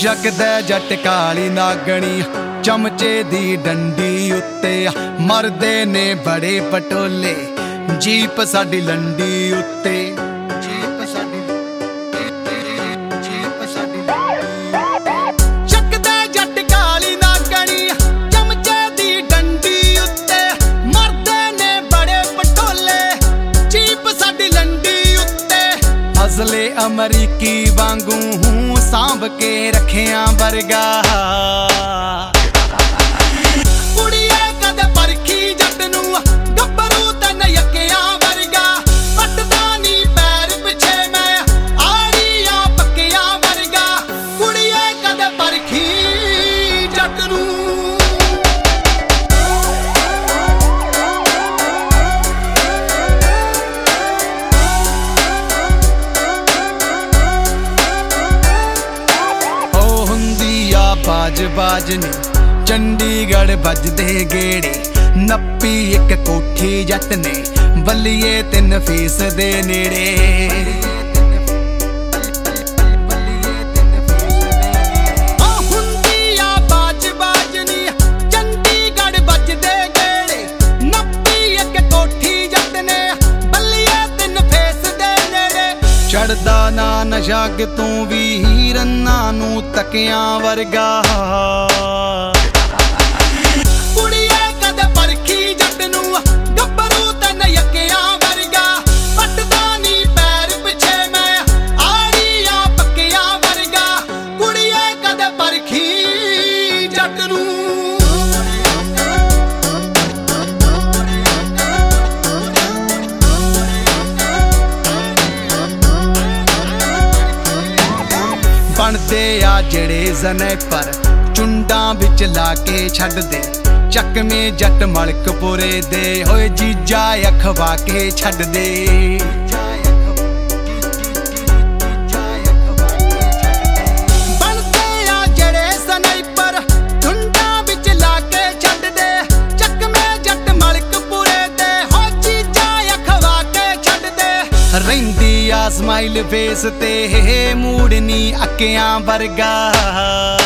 ਜਗਦਾ ਜੱਟ ਕਾਲੀ ਨਾਗਣੀ ਚਮਚੇ ਦੀ ਡੰਡੀ ਉੱਤੇ ਮਰਦੇ ਨੇ ਬੜੇ ਪਟੋਲੇ ਜੀਪ ਸਾਡੀ ਲੰਡੀ ਉੱਤੇ ਜਗਦਾ ਜੱਟ ਕਾਲੀ ਨਾਗਣੀ ਚਮਚੇ ਦੀ ਡੰਡੀ ਉੱਤੇ ਮਰਦੇ ਨੇ ਬੜੇ ਪਟੋਲੇ ਜੀਪ ਸਾਡੀ ਲੰਡੀ ਉੱਤੇ ਅਸਲੇ ਅਮਰੀਕੀ ਵਾਂਗੂ ਹੂੰ ਸਾਂਭ ਕੇ ਰੱਖਿਆ ਵਰਗਾ ਕੁੜੀਏ ਕਦੇ ਪਰਖੀ ਜੱਟ ਨੂੰ ਗੱਭਰੂ ਤੇ ਨਯਕਿਆਂ ਵਰਗਾ ਪੱਟਦਾ ਨੀ ਪੈਰ ਪਿੱਛੇ ਮੈਂ ਆੜੀਆਂ ਪੱਕਿਆਂ ਵਰਗਾ ਕੁੜੀਏ ਕਦੇ ਪਰਖੀ ਜੱਟ ਨੂੰ ਬਾਜ ਨੇ ਚੰਡੀਗੜ੍ਹ ਵੱਜਦੇ ਗੇੜੇ ਨੱਪੀ ਇੱਕ ਕੋਠੀ ਜੱਟ ਨੇ ਬੱਲੀਏ 3 ਫੀਸ ਦੇ ਨੇੜੇ ਹੁੰਦੀ ਆ ਬਾਜ ਨੀ ਚੰਡੀਗੜ੍ਹ ਵੱਜਦੇ ਗੇੜੇ ਨੱਪੀ ਇੱਕ ਕੋਠੀ ਜੱਟ ਨੇ ਬੱਲੀਏ 3 ਫੀਸ ਦੇ ਨੇੜੇ ਚੜਦਾ ਨਾ ਨਸ਼ਾ ਕਿਤੋਂ ਵੀ ਰੰਨਾਂ ਨੂੰ ਤਕਿਆਂ ਵਰਗਾ ਕੁੜੀਏ ਕਦੇ ਪਰਖੀ ਜੱਟ ਨੂੰ ਗੱਭਰੂ ਤੇ ਨਯਕਿਆਂ ਵਰਗਾ ਪੱਟਦਾ ਨੀ ਪੈਰ ਪਿੱਛੇ ਮੈਂ ਆੜੀਆਂ ਪੱਕਿਆਂ ਵਰਗਾ ਕੁੜੀਏ ਕਦੇ ਪਰਖੀ ਜੱਟ ਨੂੰ ਬਣਦੇ ਆ ਜਿਹੜੇ ਸਨੈਪਰ ਚੁੰਡਾਂ ਵਿੱਚ ਲਾ ਕੇ ਛੱਡਦੇ ਚੱਕਵੇਂ ਜੱਟ ਮਲਕਪੁਰੇ ਦੇ ਹੋਏ ਜੀਜਾ ਅਖਵਾ ਕੇ ਛੱਡਦੇ ਬਣਦੇ ਆ ਜਿਹੜੇ ਸਨੈਪਰ ਚੁੰਡਾਂ ਵਿੱਚ ਲਾ ਕੇ ਛੱਡਦੇ ਚੱਕਵੇਂ ਜੱਟ ਮਲਕਪੁਰੇ ਦੇ ਹੋਏ ਜੀਜਾ ਅਖਵਾ ਕੇ ਛੱਡਦੇ ਰਹਿੰਦੀ ਆ ਸਮਾਈਲ ਫੇਸ ਤੇ ਮੂਡ ਨੀ ਅੱਕਿਆਂ ਵਰਗਾ